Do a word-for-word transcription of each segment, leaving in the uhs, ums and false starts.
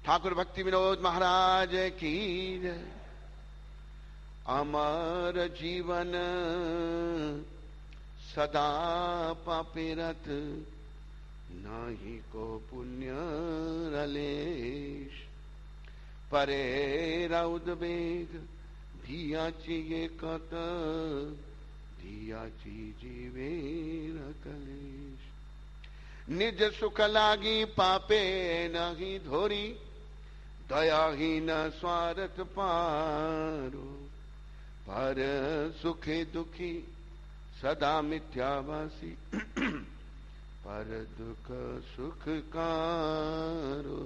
ठाकुर भक्ति विनोद महाराज की जय। अमर जीवन सदा पापिरत, नाही को पुण्य रलेश। परे रौद बेग धियाची एकत, धियाची जीवे कलेश। निज सुख लागी पापे नहीं धोरी, दयाहीन स्वार्थ पारो। पर सुखे दुखी सदा मिथ्यावासी, पर दुख सुख कारो।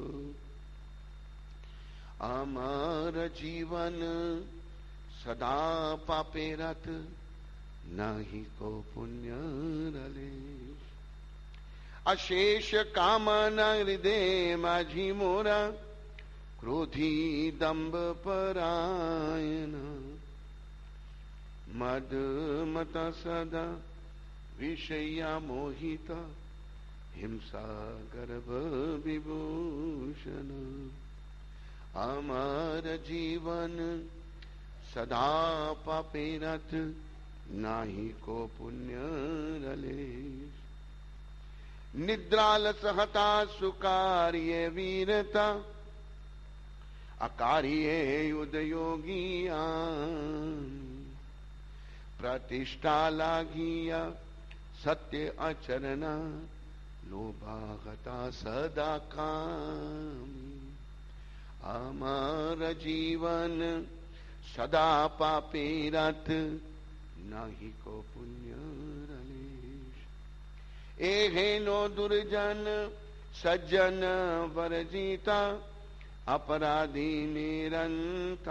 अमर जीवन सदा पापे रत, नाही को पुण्य रलेश। अशेष कामना हृदय माझी मोरा, क्रोधी दंभ परायण। मद मत सदा विषया मोहिता, हिंसा गर्भ विभूषण। अमर जीवन सदा पापे रत, नाही को पुण्य रलेश। निद्राल सहता सुकार्य वीरता, अकार्य युद्ध योगिया। प्रतिष्ठा लागिया सत्य आचरणा, लोभागता सदा कामी। अमर जीवन सदा पापे रत, नाही को पुण्य रलेश। एहेनो दुर्जन सज्जन वर्जिता, अपराधी निरंकार।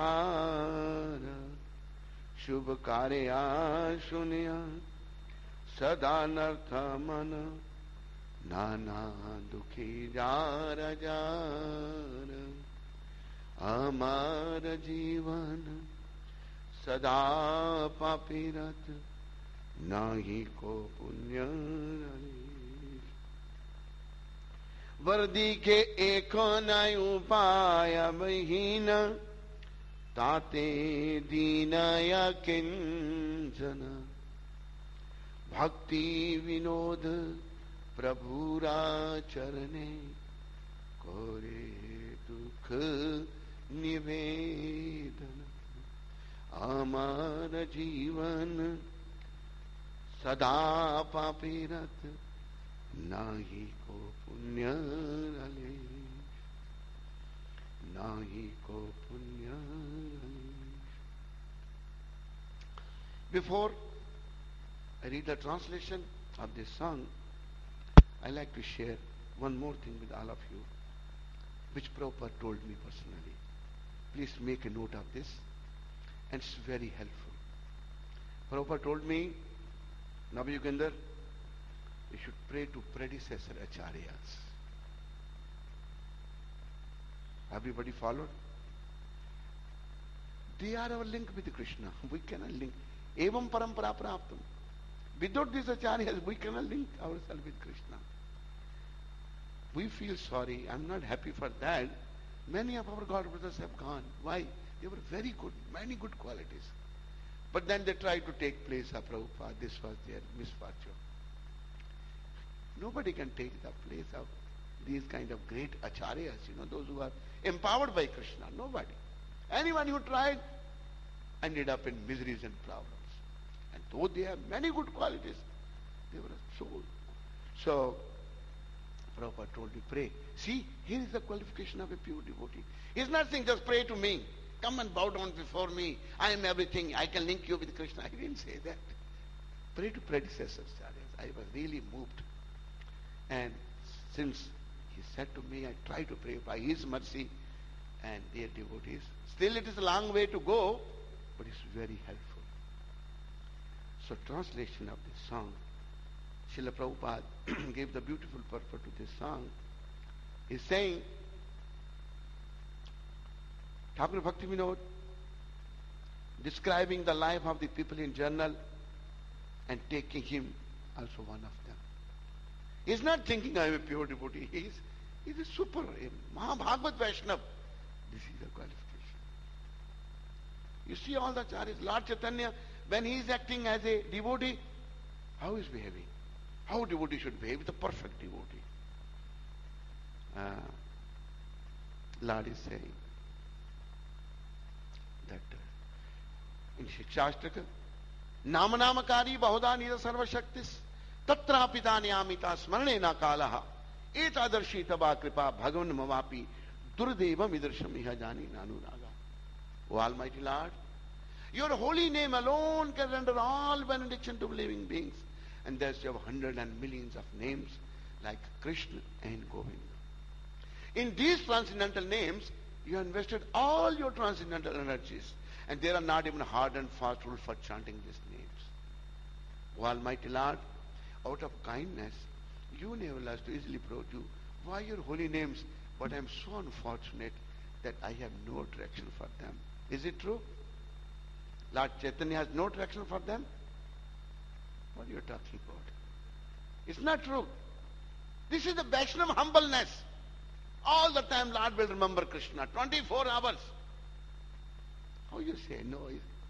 शुभ कार्य सुनिया सदा नर्थ मन, नाना दुखी जार जार। अमर जीवन सदा पापी रत, नाही को पुण्य रलेश। वर्दी के एक नय उपाय महीन, ताते दीनय किंचन। भक्ति विनोद प्रभुरा चरणे, कोरे दुख निवेदन। अमर जीवन सदा पापी रत, नाही को पुण्य रलेश। नाही को पुण्य रलेश। Before I read the translation of this song, I like to share one more thing with all of you, which Prabhupada told me personally. Please make a note of this, and it's very helpful. Prabhupada told me, Navayugendar, we should pray to predecessor acharyas. Everybody followed? They are our link with Krishna. We cannot link. Evam parampara praptam. Without these acharyas, we cannot link ourselves with Krishna. We feel sorry. I'm not happy for that. Many of our God brothers have gone. Why? They were very good, many good qualities. But then they tried to take place of Prabhupada. This was their misfortune. Nobody can take the place of these kind of great acharyas, you know, those who are empowered by Krishna. Nobody. Anyone who tried ended up in miseries and problems. And though they have many good qualities, they were a soul. So, Prabhupada told me, pray. See, here is the qualification of a pure devotee. He's not saying, just pray to me. Come and bow down before me. I am everything. I can link you with Krishna. He didn't say that. Pray to predecessors, acharyas. I was really moved. And since he said to me, I try to pray by his mercy and their devotees. Still it is a long way to go, but it's very helpful. So translation of this song, Srila Prabhupada gave the beautiful purport to this song. He's saying, Thakur Bhakti Vinod, describing the life of the people in general and taking him also one of them. He's not thinking I am a pure devotee. He's He is super, a Mahabhagavat Vaishnava. This is the qualification. You see all the acharyas, Lord Chaitanya, when he is acting as a devotee, how he is behaving? How devotee should behave? The perfect devotee. Uh, Lord is saying that uh, in Shikshashtaka, Namanamakari Bahuda Nida Sarva Shaktis Tatrapita Niyamita Smaranena Kalaha Etadarshi Taba Kripa Bhagavan Mavapi Durdeva Midarsham Iha Jani Nanuraga. O Almighty Lord, your holy name alone can render all benediction to living beings. And thus you have hundreds and millions of names like Krishna and Govinda. In these transcendental names, you have invested all your transcendental energies. And there are not even hard and fast rules for chanting these names. O Almighty Lord, out of kindness, you enable us to easily approach you. Why your holy names? But I am so unfortunate that I have no attraction for them. Is it true? Lord Chaitanya has no attraction for them? What are you talking about? It's not true. This is the Vaishnava humbleness. All the time Lord will remember Krishna, twenty-four hours. How you say no?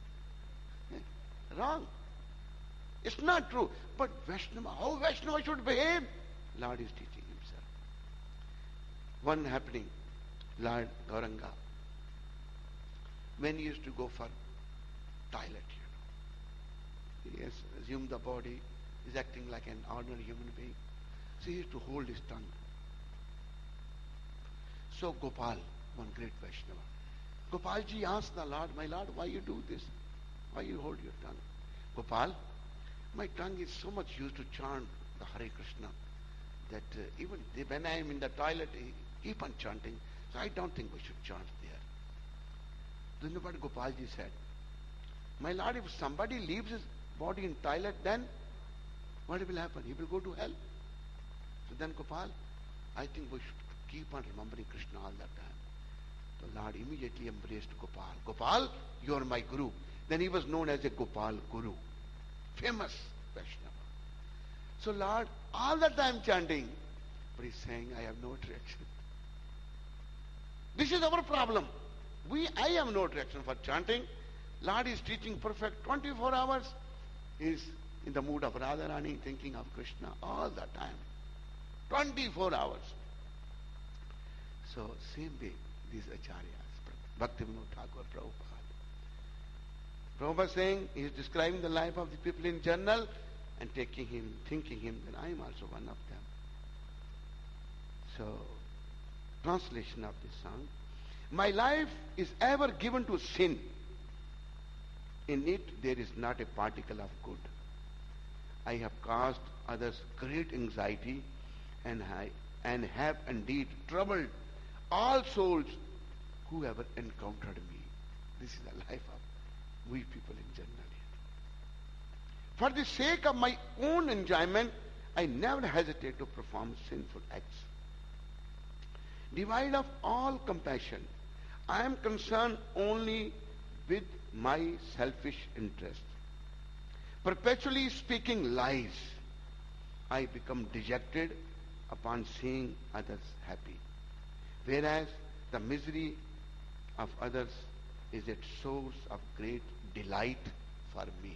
Wrong. It's not true. But Vaishnava, how Vaishnava should behave? Lord is teaching himself. One happening, Lord Gauranga, when he used to go for toilet, you know, he has assumed the body, is acting like an ordinary human being. So he used to hold his tongue. So Gopal, one great Vaishnava, Gopalji asked the Lord, my Lord, why you do this? Why you hold your tongue? Gopal, my tongue is so much used to chant the Hare Krishna that uh, even the, when I am in the toilet, I keep on chanting. So I don't think we should chant there. Do you know what Gopalji said? My Lord, if somebody leaves his body in toilet, then what will happen? He will go to hell. So then Gopal, I think we should keep on remembering Krishna all the time. The Lord immediately embraced Gopal. Gopal, you are my Guru. Then he was known as a Gopal Guru. Famous Vaishnava. So Lord, all the time chanting, but he's saying, I have no attraction. This is our problem. We, I have no attraction for chanting. Lord is teaching perfect twenty-four hours. He is in the mood of Radharani, thinking of Krishna all the time. twenty-four hours. So same way, these acharyas, Bhaktivinoda Thakur, Prabhupada. Prabhupada saying, he is describing the life of the people in general and taking him, thinking him that I am also one of them. So, translation of this song. My life is ever given to sin. In it there is not a particle of good. I have caused others great anxiety and, I, and have indeed troubled all souls who ever encountered me. This is the life of we people in general. For the sake of my own enjoyment, I never hesitate to perform sinful acts. Devoid of all compassion, I am concerned only with my selfish interest. Perpetually speaking lies, I become dejected upon seeing others happy, whereas the misery of others is a source of great delight for me.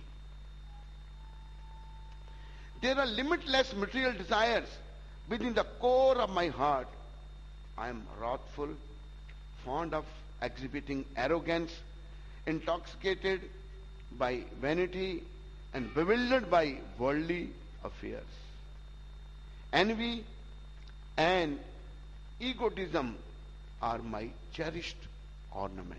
There are limitless material desires within the core of my heart. I am wrathful, fond of exhibiting arrogance, intoxicated by vanity, and bewildered by worldly affairs. Envy and egotism are my cherished ornaments.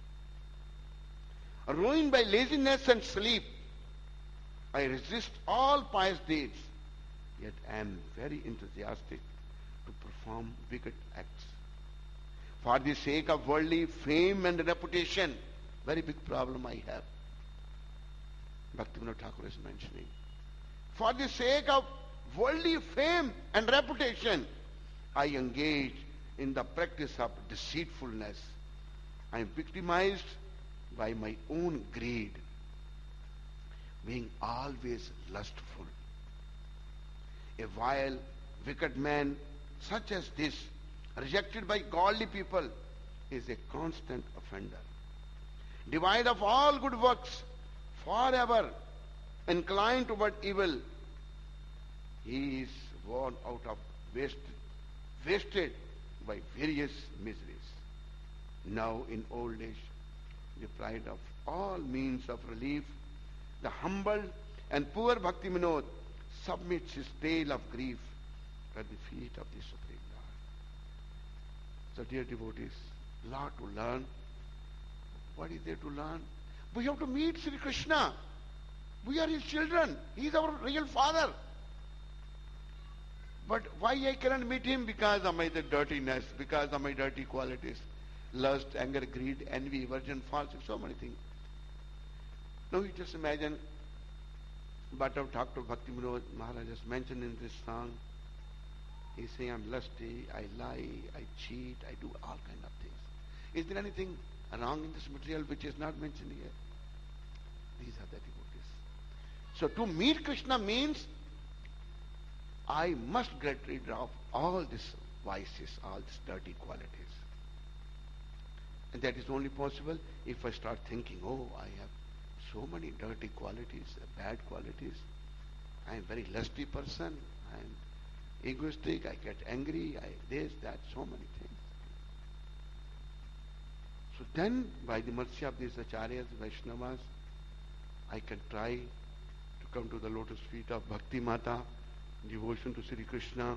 Ruined by laziness and sleep, I resist all pious deeds, yet I am very enthusiastic to perform wicked acts. For the sake of worldly fame and reputation, very big problem I have. Bhaktivinoda Thakur is mentioning. For the sake of worldly fame and reputation, I engage in the practice of deceitfulness. I am victimized by my own greed, being always lustful. A vile, wicked man such as this rejected by godly people, is a constant offender. Devoid of all good works, forever inclined toward evil, he is worn out of wasted, wasted by various miseries. Now in old age, deprived of all means of relief, the humble and poor Bhakti Vinod submits his tale of grief at the feet of the Supreme Lord. So dear devotees, lot to learn. What is there to learn? We have to meet Sri Krishna. We are his children. He is our real father. But why I cannot meet him? Because of my the dirtiness, because of my dirty qualities. Lust, anger, greed, envy, aversion, falsehood, so many things. Now you just imagine what I've talked to Bhakti Vinod Maharaj has mentioned in this song. He's saying, I'm lusty, I lie, I cheat, I do all kind of things. Is there anything wrong in this material which is not mentioned here? These are the devotees. So to meet Krishna means I must get rid of all these vices, all these dirty qualities. And that is only possible if I start thinking, oh, I have so many dirty qualities, bad qualities. I am a very lusty person. I am egoistic. I get angry. I this, that, so many things. So then, by the mercy of these acharyas, Vaishnavas, I can try to come to the lotus feet of Bhakti Mata, devotion to Sri Krishna,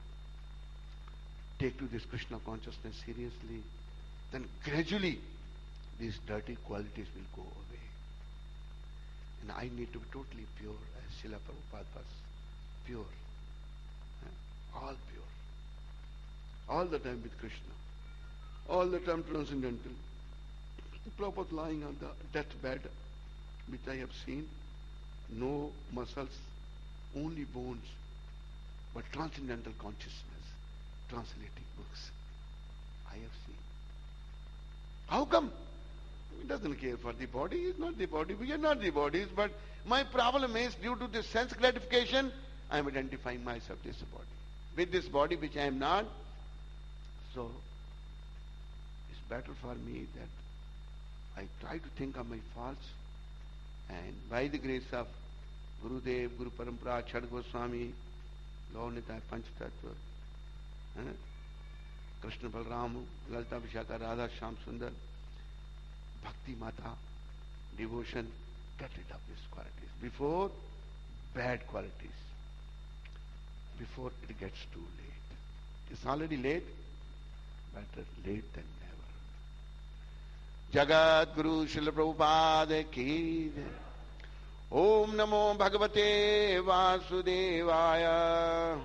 take to this Krishna consciousness seriously. Then gradually these dirty qualities will go away. And I need to be totally pure, as Srila Prabhupada was pure. Eh? All pure. All the time with Krishna. All the time transcendental. Prabhupada lying on the deathbed, which I have seen. No muscles, only bones, but transcendental consciousness, translating books. I have seen. How come? He doesn't care for the body. He is not the body. We are not the bodies. But my problem is, due to this sense gratification, I am identifying myself with this body. With this body which I am not. So, it's better for me that I try to think of my faults, and by the grace of Gurudev, Guru Parampara, Chad Goswami, Lord Nitai Panchatattva, eh? Krishna Balram, Lalita Vishaka, Radha Shyam Sundar, Bhakti Mata, devotion, get rid of these qualities. Before, bad qualities. Before it gets too late. It's already late, better late than never. Jagat Guru Srila Prabhupada ki jai. Om Namo Bhagavate Vasudevaya.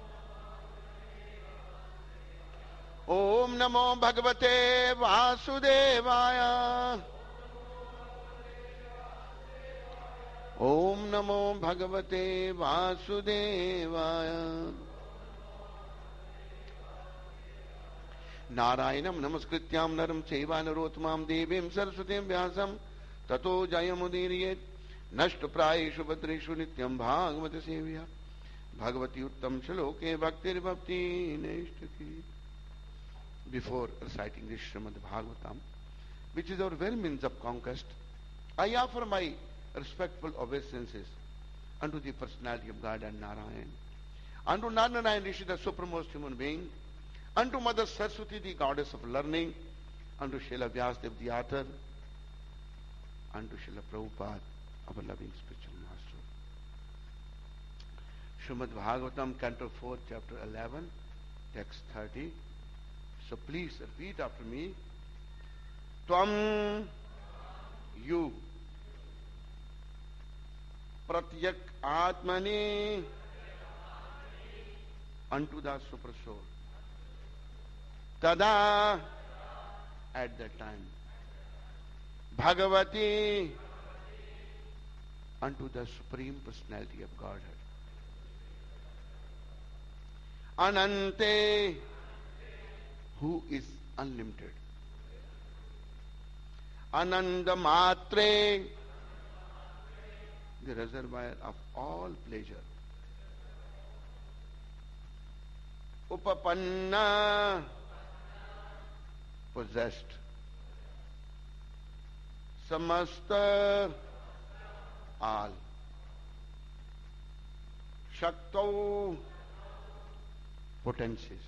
Om Namo Bhagavate Vasudevaya. Om Namo Bhagavate Vasudevaya. Narayanam Namaskrityam Naram Chaiva Narottamam Devim Saraswatim Vyasam Tato Jayamudiriyet Nashta Prayeshu Bhadreshu Nityam Bhagavata Sevya Bhagavati Uttam Shaloke Bhaktir Bhakti Neshtaki. Before reciting this Srimad Bhagavatam, which is our very means of conquest, I offer my respectful obeisances unto the personality of God and Narayan, unto Narayan Rishi, the supremest human being, unto Mother Saraswati, the goddess of learning, unto Srila Vyasadeva, the author, unto Srila Prabhupada, our loving spiritual master. Srimad Bhagavatam, Canto four, Chapter eleven, Text thirty. So please repeat after me. Tvam, you, pratyak atmani, unto the super soul. Tada, at that time. Bhagavati, unto the Supreme Personality of Godhead. Anante, who is unlimited. Ananda Matre, the reservoir of all pleasure. Upapanna, possessed. Samasta all. Shaktau potencies.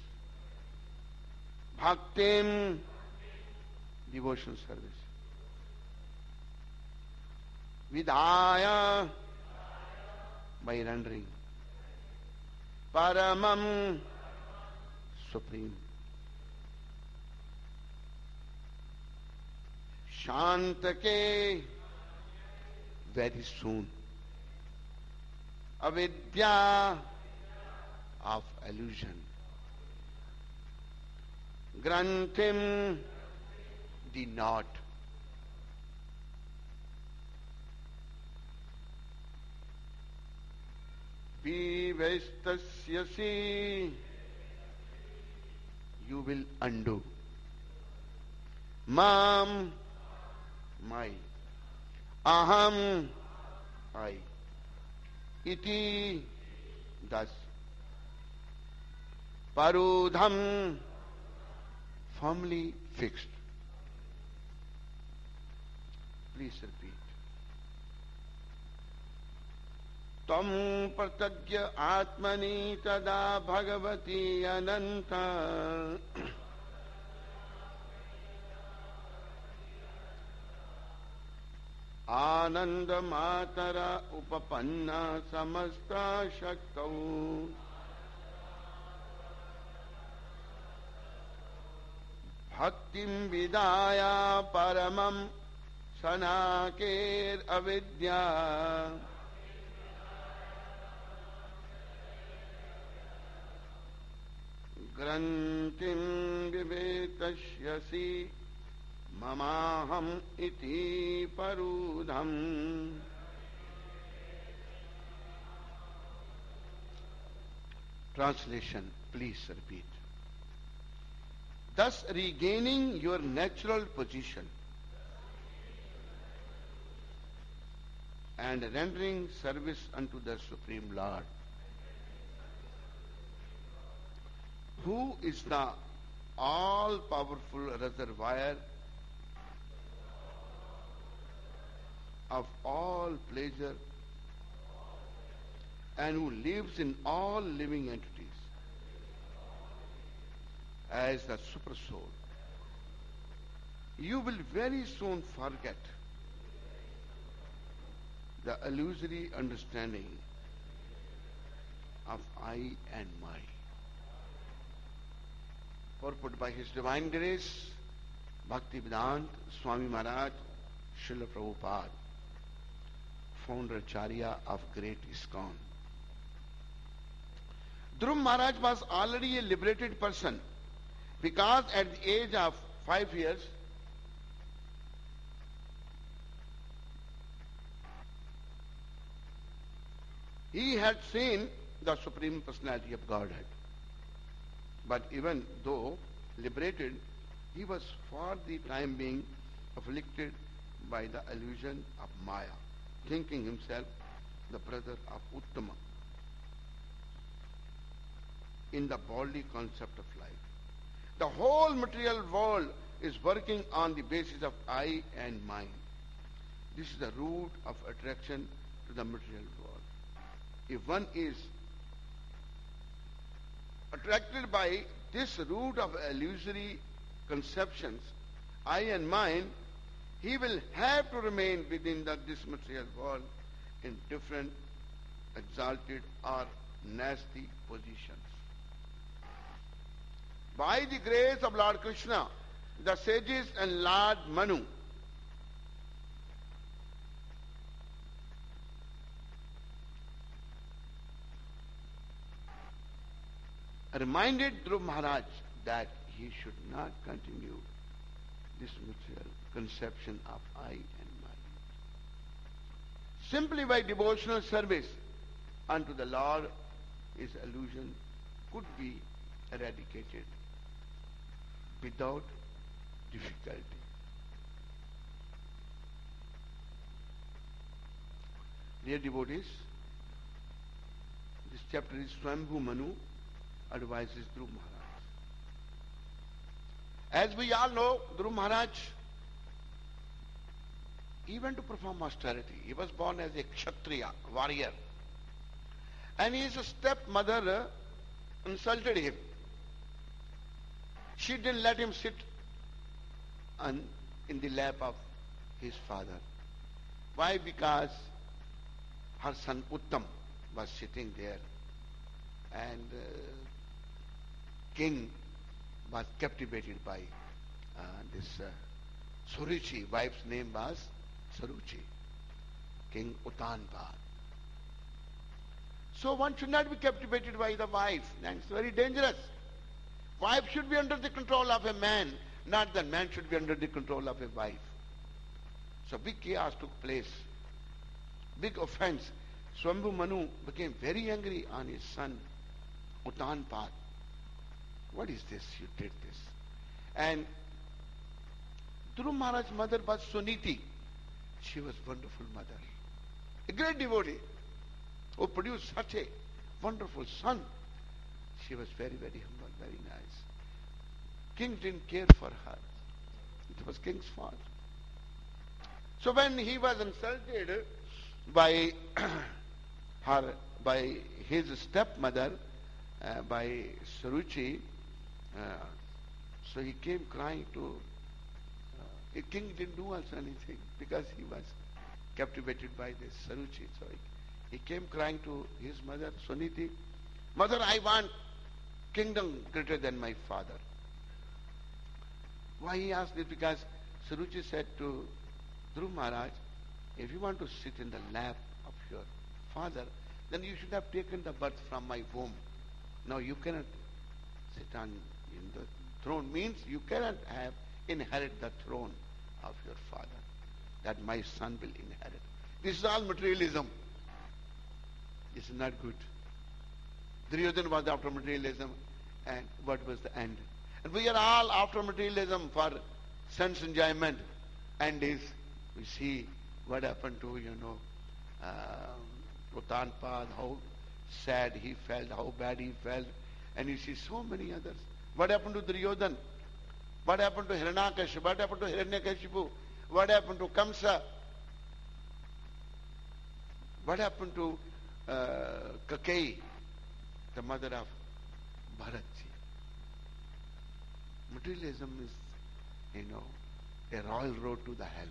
Bhaktim devotional service. Vidhaya by rendering. Paramam supreme. Shantake very soon. Avidya of illusion. Granthim the knot. Vivastasyasi you will undo. Mam my. Aham I. Iti thus. Parudham firmly fixed. Please repeat. Tam pratagya atmani tada bhagavati ananta Ananda matara upapanna samasta shaktau Bhaktim vidaya paramam sanakir avidya Grantim vivetashyasi Mamaham iti parudham. Translation, please repeat. Thus regaining your natural position and rendering service unto the Supreme Lord, who is the all-powerful reservoir of all pleasure and who lives in all living entities as the super soul. You will very soon forget the illusory understanding of I and my. Purport by His Divine Grace, Bhaktivedanta Swami Maharaj, Srila Prabhupada, founder Acharya of great ISKCON. Dhruv Maharaj was already a liberated person because at the age of five years he had seen the Supreme Personality of Godhead. But even though liberated, he was for the time being afflicted by the illusion of Maya, thinking himself the brother of Uttama in the bodily concept of life. The whole material world is working on the basis of I and mind. This is the root of attraction to the material world. If one is attracted by this root of illusory conceptions, I and mind, he will have to remain within the, this material world in different exalted or nasty positions. By the grace of Lord Krishna, the sages and Lord Manu reminded Dhruv Maharaj that he should not continue this material conception of I and mind. Simply by devotional service unto the Lord, his illusion could be eradicated without difficulty. Dear devotees, this chapter is Swambhu Manu advises Dhruv Maharaj. As we all know, Dhruv Maharaj, he went to perform austerity. He was born as a Kshatriya, warrior. And his stepmother uh, insulted him. She didn't let him sit on, in the lap of his father. Why? Because her son Uttam was sitting there, and uh, king was captivated by uh, this uh, Suruchi. Wife's name was Suruchi, King Uttanpad. So one should not be captivated by the wife. And it's very dangerous. Wife should be under the control of a man, not that man should be under the control of a wife. So big chaos took place. Big offense. Swambhu Manu became very angry on his son Uttanpad. What is this? You did this. And Dhruv Maharaj's mother was Suniti. She was a wonderful mother. A great devotee who produced such a wonderful son. She was very, very humble, very nice. King didn't care for her. It was king's fault. So when he was insulted by her, by his stepmother, uh, by Suruchi, uh, so he came crying to, uh, the king didn't do also anything because he was captivated by this Suruchi. So he, he came crying to his mother, Suniti, Mother, I want kingdom greater than my father. Why he asked this? Because Suruchi said to Dhruv Maharaj, if you want to sit in the lap of your father, then you should have taken the birth from my womb. Now you cannot sit on in the throne. Means you cannot have inherit the throne of your father. That my son will inherit. This is all materialism. This is not good. Duryodhana was after materialism, and what was the end? And we are all after materialism for sense enjoyment. And is we see what happened to, you know, uh, Uttanpad, how sad he felt, how bad he felt. And you see so many others. What happened to Duryodhana? What happened to Hiranyakashipu? What happened to Hiranyakashipu? What happened to Kamsa? What happened to uh, Kakeyi, the mother of Bharatji? Materialism is, you know, a royal road to the hell.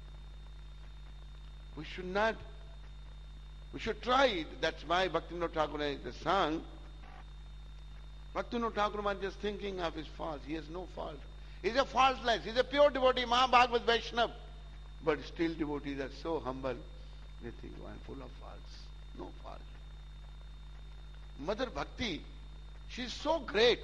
We should not, we should try it. That's why Bhaktivinoda Thakur, the song, Bhaktivinoda Thakur was just thinking of his faults. He has no fault. He's a faultless. He's a pure devotee, Mahabhagavad Vaishnava. But still devotees are so humble. They think, oh, I'm full of faults. No fault. Mother Bhakti, she's so great.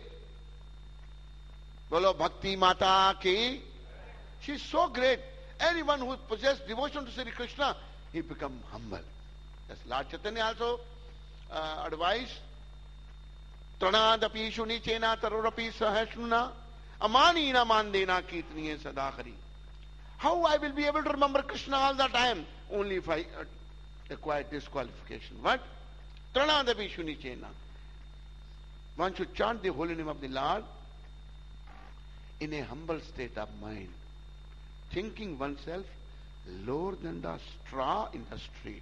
Bolo Bhakti Mata ki. She's so great. Anyone who possesses devotion to Sri Krishna, he become humble. That's Lord Chaitanya also uh, advised. Tranadapi shunichena tarorapi sahasnuna amanina mandena kirtaniye sadahari. How I will be able to remember Krishna all the time? Only if I uh, acquire this qualification. What? Tranadapi shunichena. One should chant the holy name of the Lord in a humble state of mind, thinking oneself lower than the straw in the street.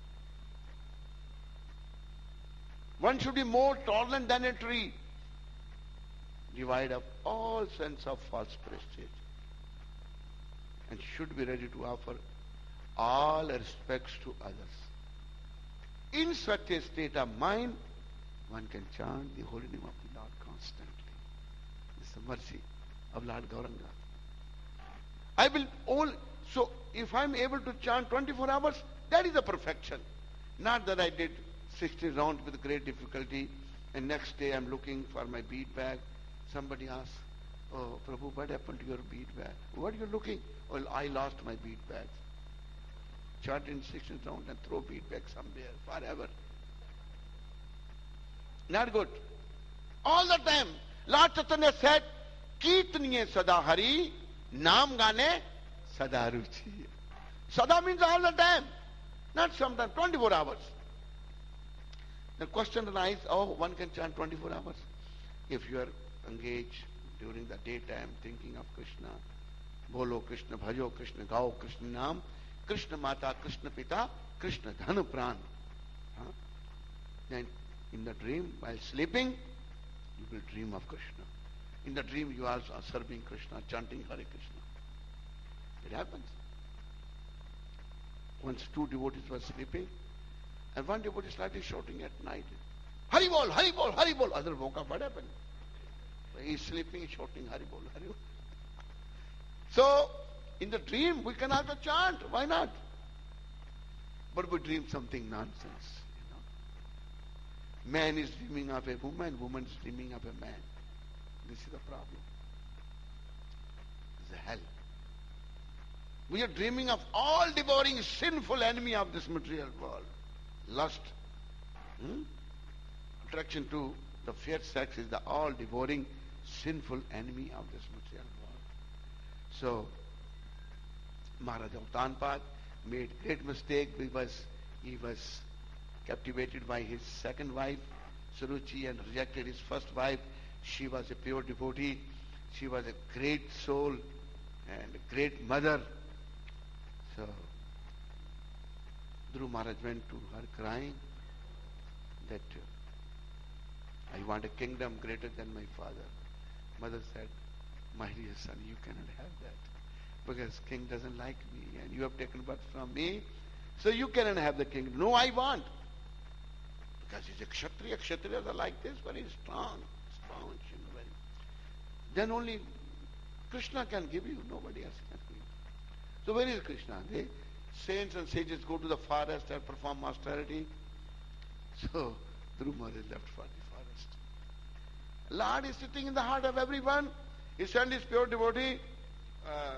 One should be more tolerant than a tree, devoid of all sense of false prestige, and should be ready to offer all respects to others. In such a state of mind, one can chant the holy name of the Lord constantly. This is the mercy of Lord Gauranga. I will all, so if I'm able to chant twenty-four hours, that is the perfection. Not that I did sixty rounds with great difficulty, and next day I'm looking for my bead bag. Somebody asks, oh, Prabhu, what happened to your bead bag? What are you looking? Well, I lost my bead bags. Chant in sixty rounds and throw bead bag somewhere forever. Not good. All the time, Lord Chaitanya said, Kirtaniye sada hari, naam gane sada ruchi. Sada means all the time, not sometimes, twenty-four hours. The question arises, oh, one can chant twenty-four hours. If you are engaged during the daytime thinking of Krishna. Bolo Krishna, bhajo Krishna, gao Krishna naam, Krishna mata, Krishna pita, Krishna dhanu pran. Huh? Then in the dream, while sleeping, you will dream of Krishna. In the dream, you are serving Krishna, chanting Hare Krishna. It happens. Once two devotees were sleeping, and one devotee started shouting at night, Hari bol, Hari bol, Hari bol. Other woke up. What happened? He is sleeping, shouting Hari bol, Hari bol. So, in the dream, we can also chant. Why not? But we dream something nonsense. You know. Man is dreaming of a woman, woman is dreaming of a man. This is the problem. It's a hell. We are dreaming of all devouring sinful enemy of this material world. Lust. Hmm? Attraction to the fair sex is the all devouring sinful enemy of this material world. So, Maharaja Uttanpad made great mistake because he was captivated by his second wife, Suruchi, and rejected his first wife. She was a pure devotee. She was a great soul and a great mother. So, Dhruv Maharaj went to her crying that uh, I want a kingdom greater than my father. Mother said, my dear son, you cannot have that because king doesn't like me and you have taken birth from me, so you cannot have the kingdom. No, I want. Because he's a Kshatriya. Kshatriyas are like this, very strong, strong, you know, very. Then only Krishna can give you, nobody else can give you. So where is Krishna? The saints and sages go to the forest and perform austerity. So Dhruv Maharaj left for the forest. Lord is sitting in the heart of everyone. He sent his pure devotee, uh,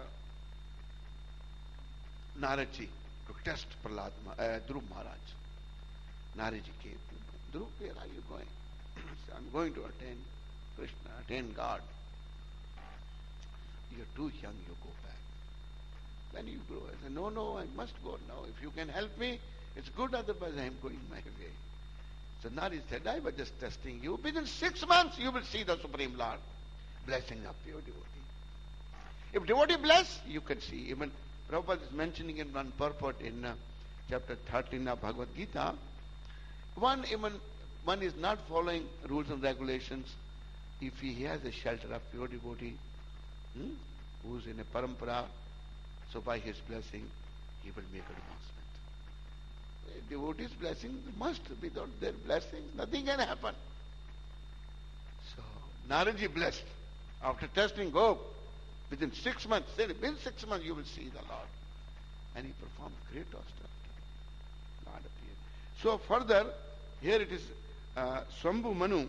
Naradji, to test Prahlad, uh, Dhruv Maharaj. Naradji came. Dhruv, where are you going? Said, I'm going to attain Krishna, attain God. You're too young, you go back. Then you grow. I said, no, no, I must go now. If you can help me, it's good, otherwise I am going my way. So Nari said, I was just testing you. Within six months you will see the Supreme Lord blessing up your devotee. If devotee bless, you can see. Even Prabhupada is mentioning in one purport in uh, chapter thirteen of Bhagavad Gita. One, even one is not following rules and regulations. If he has a shelter of pure devotee, hmm, who's in a parampara, so by his blessing, he will make advancement. A devotee's blessing must, without their blessing, nothing can happen. So, Naradji blessed. After testing, go. Within six months, said, within six months you will see the Lord. And he performed great austerity. Lord appeared. So further, here it is uh, Swambhu Manu.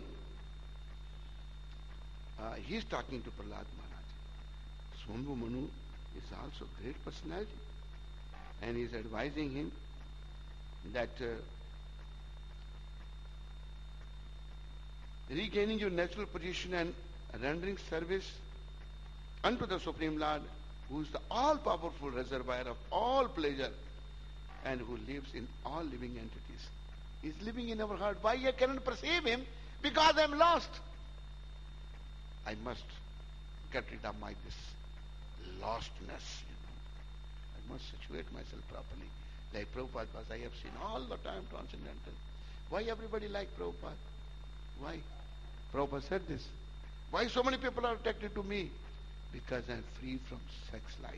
Uh, he is talking to Prahlad Maharaj. Swambhu Manu is also a great personality. And he is advising him that uh, regaining your natural position and rendering service unto the Supreme Lord, who is the all-powerful reservoir of all pleasure and who lives in all living entities. He is living in our heart. Why I cannot perceive him? Because I am lost. I must get rid of my this lostness, you know. I must situate myself properly. Like Prabhupada was, I have seen all the time transcendental. Why everybody like Prabhupada? Why? Prabhupada said this. Why so many people are attracted to me? Because I am free from sex life.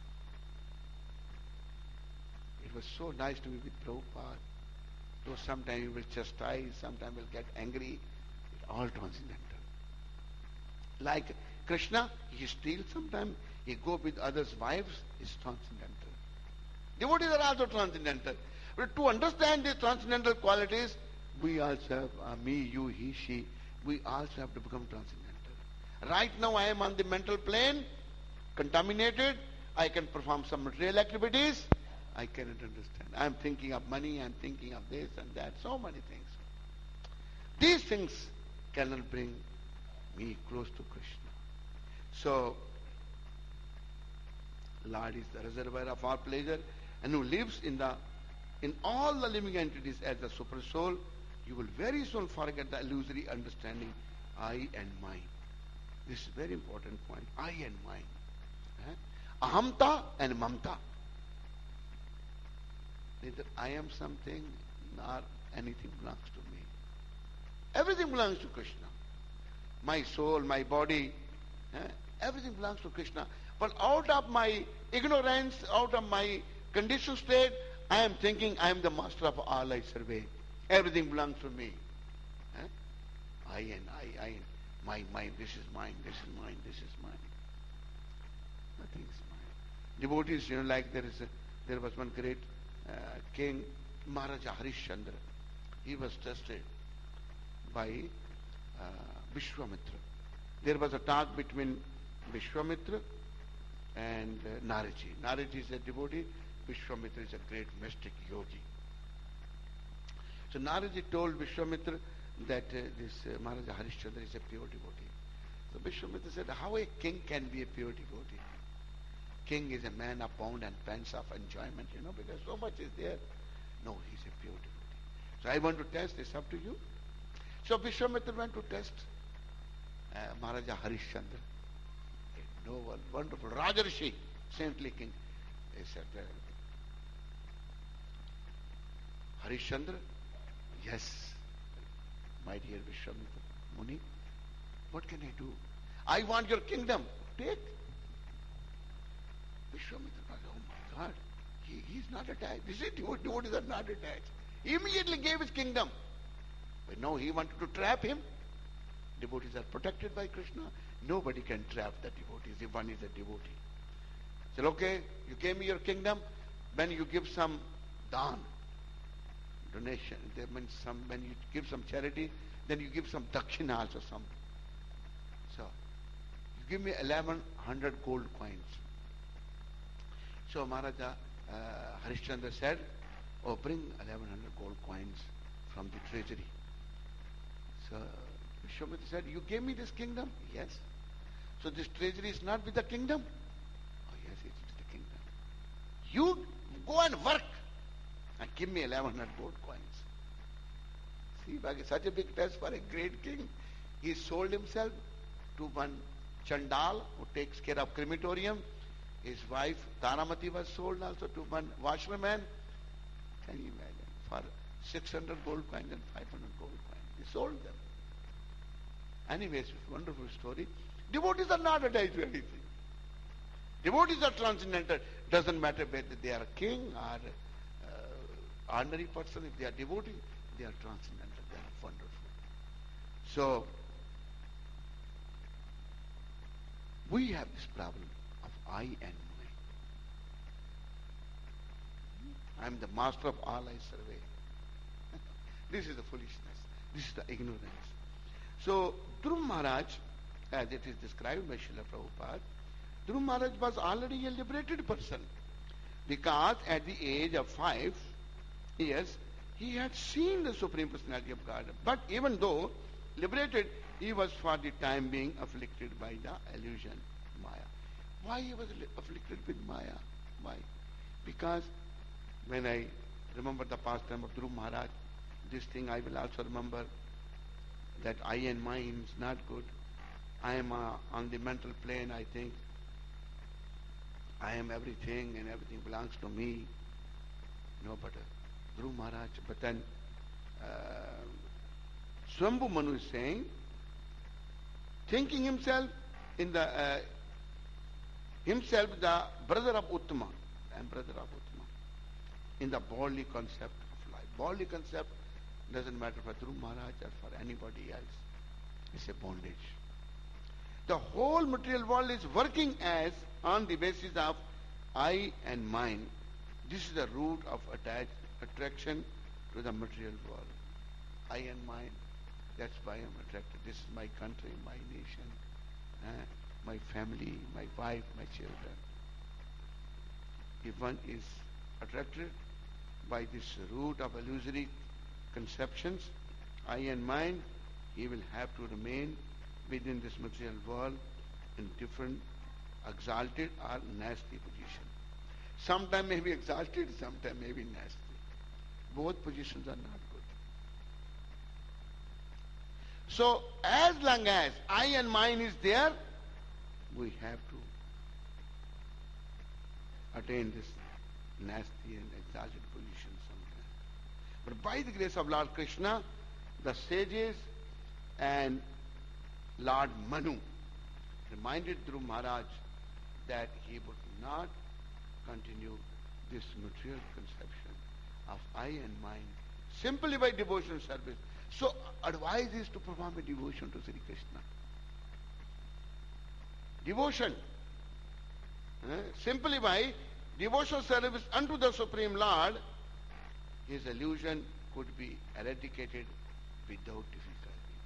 It was so nice to be with Prabhupada. Though sometimes you will chastise, sometimes will get angry. It's all transcendental. Like Krishna, he steals sometimes. He go with others' wives. It's transcendental. Devotees are also transcendental. But to understand these transcendental qualities, we also have, uh, me, you, he, she, we also have to become transcendental. Right now I am on the mental plane, contaminated. I can perform some material activities. I cannot understand. I am thinking of money, I am thinking of this and that, so many things. These things cannot bring me close to Krishna. So, Lord is the reservoir of our pleasure and who lives in the in all the living entities as the super soul. You will very soon forget the illusory understanding I and mine. This is a very important point. I and mine. Eh? Ahamta and mamta. Neither I am something nor anything belongs to me. Everything belongs to Krishna. My soul, my body, eh? Everything belongs to Krishna. But out of my ignorance, out of my conditioned state, I am thinking I am the master of all I survey. Everything belongs to me. Eh? I and I, I, my, my, this is mine, this is mine, this is mine. Nothing is mine. Devotees, you know, like there is a, there was one great uh, king, Maharaja Harishchandra. He was tested by uh, Vishwamitra. There was a talk between Vishwamitra and uh, Naraji. Naraji is a devotee. Vishwamitra is a great mystic yogi. So Naraji told Vishwamitra that uh, this uh, Maharaja Harishchandra is a pure devotee. So Vishwamitra said, how a king can be a pure devotee? King is a man of pound and pence of enjoyment, you know, because so much is there. No, he's a pure devotee. So I want to test, it's up to you. So Vishwamitra went to test uh, Maharaja Harishchandra. A noble, wonderful, Rajarshi, saintly king. He said, uh, Harishchandra, yes, my dear Vishwamitra, Muni, what can I do? I want your kingdom. Take. Vishwamitra thought, oh my God, he, he's not attached. This is devotees are not attached. He immediately gave his kingdom. But no, he wanted to trap him. Devotees are protected by Krishna. Nobody can trap the devotees if one is a devotee. He said, okay, you gave me your kingdom. When you give some dan, donation, that means some, when you give some charity, then you give some dakshina also some. So, you give me eleven hundred gold coins. So Maharaja uh, Harishchandra said, oh, bring eleven hundred gold coins from the treasury. So Vishwamitra said, you gave me this kingdom? Yes. So this treasury is not with the kingdom? Oh yes, it is the kingdom. You go and work and give me eleven hundred gold coins. See, such a big test for a great king. He sold himself to one Chandal who takes care of crematorium. His wife Taramati was sold also to one washerman. Can you imagine? For six hundred gold coins and five hundred gold coins. He sold them. Anyways, it's a wonderful story. Devotees are not attached to anything. Devotees are transcendental. Doesn't matter whether they are a king or uh, ordinary person. If they are devotee, they are transcendental. They are wonderful. So, we have this problem of I and mine. I am the master of all I survey. This is the foolishness. This is the ignorance. So, Dhruv Maharaj, as it is described by Srila Prabhupada, Dhruv Maharaj was already a liberated person, because at the age of five years, he had seen the Supreme Personality of God. But even though liberated, he was for the time being afflicted by the illusion, Maya. Why he was afflicted with Maya? Why? Because when I remember the pastime of Dhruv Maharaj, this thing I will also remember, that I and mine is not good. I am uh, on the mental plane, I think. I am everything and everything belongs to me. No, but uh, Dhruv Maharaj, but then uh, Swambhu Manu is saying, thinking himself in the, uh, himself the brother of Uttama, and brother of Uttama, in the bodily concept of life. Bodily concept doesn't matter for Dhruv Maharaj or for anybody else. It's a bondage. The whole material world is working as on the basis of I and mine. This is the root of attach, attraction to the material world. I and mine. That's why I'm attracted. This is my country, my nation, eh, my family, my wife, my children. If one is attracted by this root of illusory conceptions, I and mine, he will have to remain within this material world in different exalted or nasty position. Sometime may be exalted, sometime may be nasty. Both positions are not good. So as long as I and mine is there, we have to attain this nasty and exalted position sometime. But by the grace of Lord Krishna, the sages and Lord Manu reminded Dhruv Maharaj that he would not continue this material conception of I and mine simply by devotion service. So advice is to perform a devotion to Sri Krishna. Devotion. Eh? Simply by devotional service unto the Supreme Lord, his illusion could be eradicated without difficulty.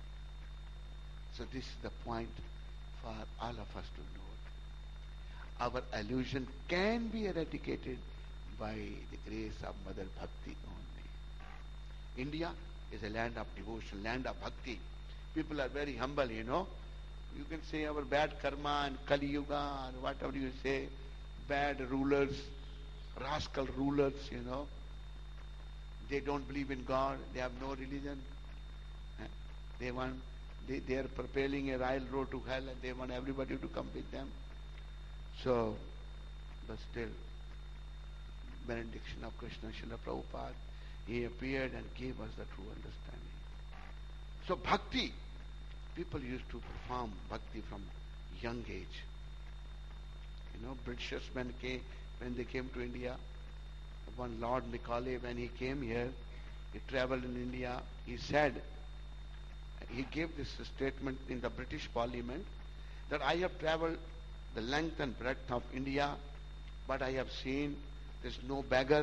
So this is the point for all of us to note. Our illusion can be eradicated by the grace of Mother Bhakti only. India is a land of devotion, land of bhakti. People are very humble, you know. You can say our bad karma and Kali Yuga or whatever you say, bad rulers, rascal rulers, you know. They don't believe in God, they have no religion. They want, they, they are propelling a rail road to hell and they want everybody to come with them. So, but still, benediction of Krishna, Srila Prabhupada, he appeared and gave us the true understanding. So bhakti, people used to perform bhakti from young age. You know, British men came, when they came to India, one Lord Macaulay, when he came here, he traveled in India, he said, he gave this statement in the British Parliament, that I have traveled the length and breadth of India, but I have seen there's no beggar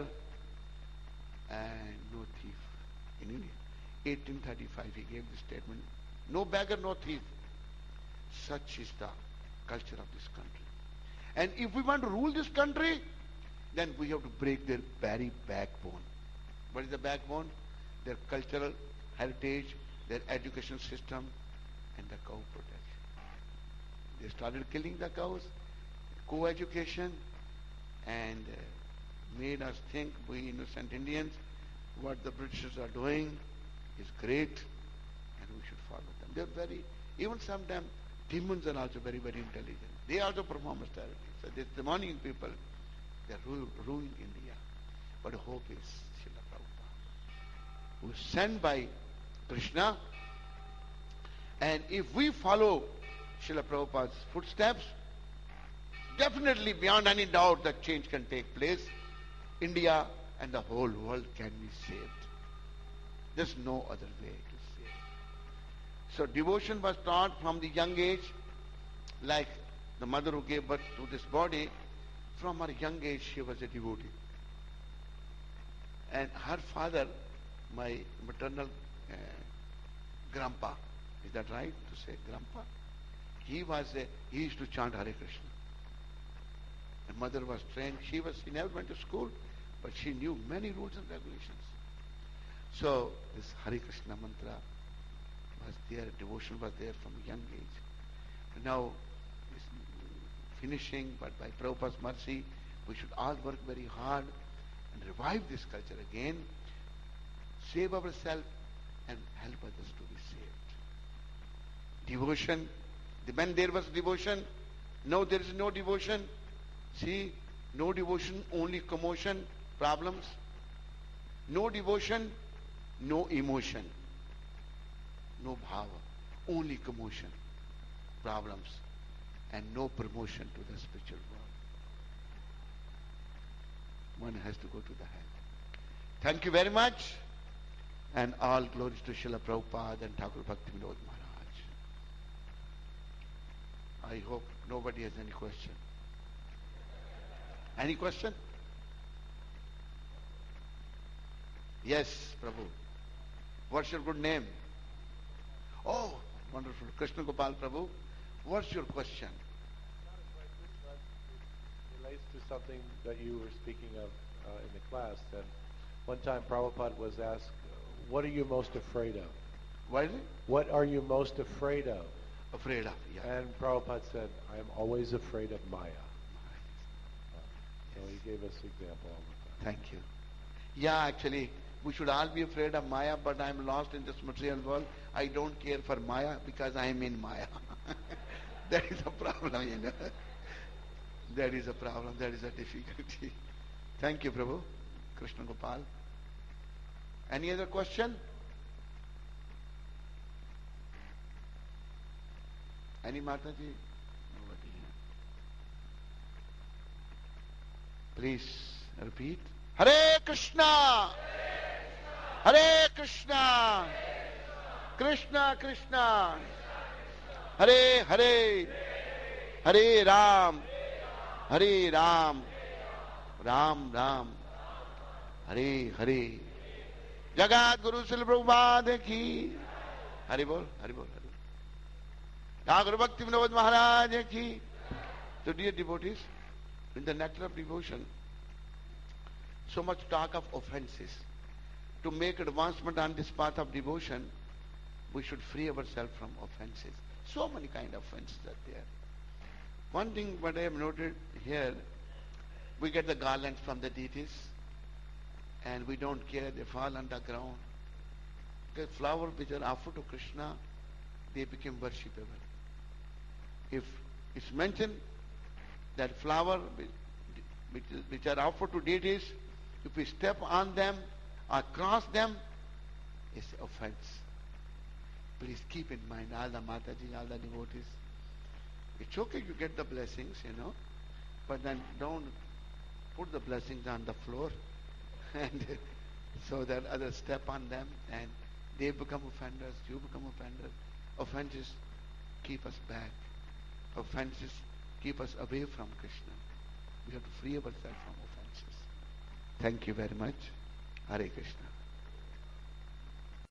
and no thief in India. eighteen thirty-five he gave this statement. No beggar, no thief. Such is the culture of this country. And if we want to rule this country, then we have to break their very backbone. What is the backbone? Their cultural heritage, their education system, and the cow protection. They started killing the cows, co-education, and uh, made us think, we innocent Indians, what the Britishers are doing is great, and we should follow them. They're very, even sometimes demons are also very, very intelligent. They also perform austerity. So they're demonic people. They're ru- ruining India. But hope is Srila Prabhupada, who is sent by Krishna. And if we follow Srila Prabhupada's footsteps, definitely beyond any doubt that change can take place. India and the whole world can be saved. There's no other way to save. So devotion was taught from the young age, like the mother who gave birth to this body. From her young age she was a devotee. And her father, my maternal uh, grandpa, is that right to say grandpa? He was a, he used to chant Hare Krishna. The mother was trained. She was, she never went to school, but she knew many rules and regulations. So this Hare Krishna mantra was there, devotion was there from a young age. And now it's finishing, but by Prabhupada's mercy, we should all work very hard and revive this culture again, save ourselves and help others to be saved. Devotion, when there was devotion, now there is no devotion. See, no devotion, only commotion, problems. No devotion, no emotion. No bhava, only commotion, problems, and no promotion to the spiritual world. One has to go to the hell. Thank you very much, and all glories to Srila Prabhupada and Thakur Bhaktivinoda Maharaj. I hope nobody has any question. Any question? Yes, Prabhu. What's your good name? Oh, wonderful. Krishna Gopal Prabhu. What's your question? It relates to something that you were speaking of uh, in the class. And one time Prabhupada was asked, what are you most afraid of? What is it? What are you most afraid of? Afraid of, yeah. And Prabhupada said, I am always afraid of Maya. So he gave us example all the time. Thank you. Yeah, actually, We should all be afraid of Maya, but I am lost in this material world. I don't care for Maya because I am in Maya. That is a problem, you know. That is a problem. That is a difficulty. Thank you, Prabhu. Krishna Gopal. Any other question? Any Mataji? Nobody. Please repeat. Hare Krishna! Hare Krishna! Krishna Krishna! Hare Hare! Hare Ram! Hare Ram! Ram Ram! Hare Hare! Jagat Guru Srila Prabhupada ki! Hare Bol! Hare Bol! Hare Guru Bhakti Vinod Maharaj ki! So dear devotees, in the nectar of devotion, so much talk of offenses. To make advancement on this path of devotion, we should free ourselves from offenses. So many kind of offenses are there. One thing what I have noted here, we get the garlands from the deities and we don't care, they fall on the ground. Because flowers which are offered to Krishna, they become worshipable. If it's mentioned that flower which, which are offered to deities, if we step on them or cross them, it's offense. Please keep in mind, all the Mataji, all the devotees. It's okay you get the blessings, you know, but then don't put the blessings on the floor and so that others step on them and they become offenders, you become offenders. Offenses keep us back. Offenses keep us away from Krishna. We have to free ourselves from offenses. Thank you very much. Hare Krishna.